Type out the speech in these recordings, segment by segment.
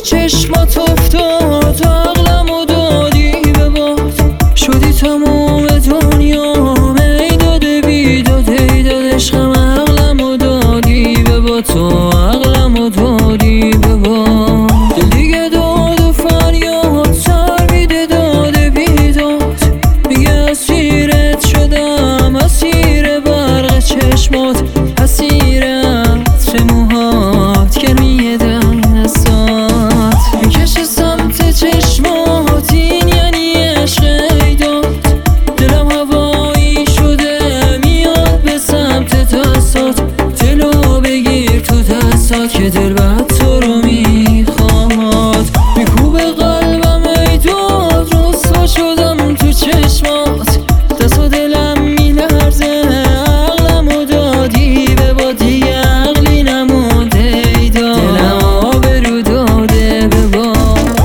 چشمات افتاد، عقلمو دادی به باد. شدی تموم دنیا میداد بیداد، ایداد عشقم عقلمو دادی به باد، تو عقلمو دادی به باد. دل دیگه داد و فریاد سر میده داده بیداد، دیگه اسیرت شدم، اسیر برق چشمات، اسیر عطر موهات، گرمی دستات. میکشه سمت چشمات، این یعنی عشق ایداد. دلم هوایی شده میاد به سمت دستات، دلو بگیر تو دستات که دل بعد تو رو میخواد. میکوبه قلبم ایداد، رسوا شدم تو چشمات، دست و دلم میلرزه، عقلمو دادی به باد، دیگه عقلی نمونده ایداد، دلم آبرو داده به باد.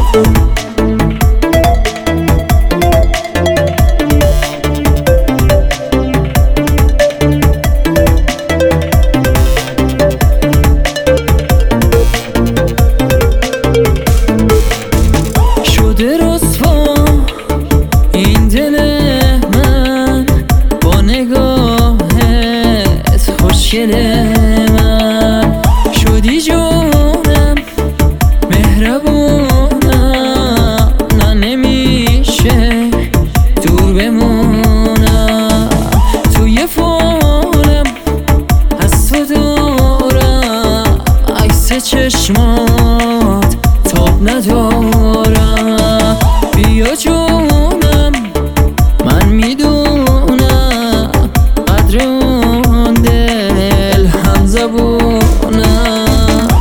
شده رسوا این دل من با نگاهت، خوشگل من شدی جونم، مهربونم، نه نمیشه دور بمونم. توی فونم از تو دارم، عکس چشمات تاب ندارم. بیا جونم من میدونم قدر اون دل هم زبونم.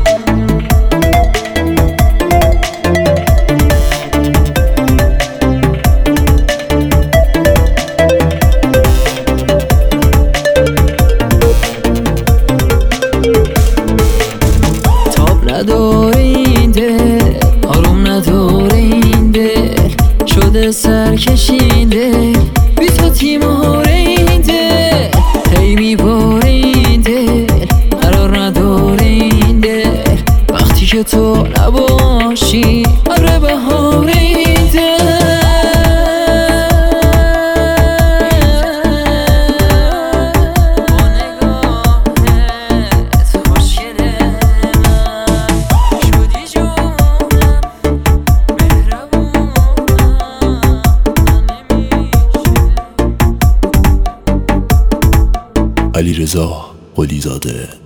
تاب نداره این دل، آروم نداره این دل، شده سرکشیده بی تو تیماره این دل. هی میباره این دل، قرار نداره این دل، وقتی که تو نباشی ابر بهار این دل. علیرضا قلی زاده.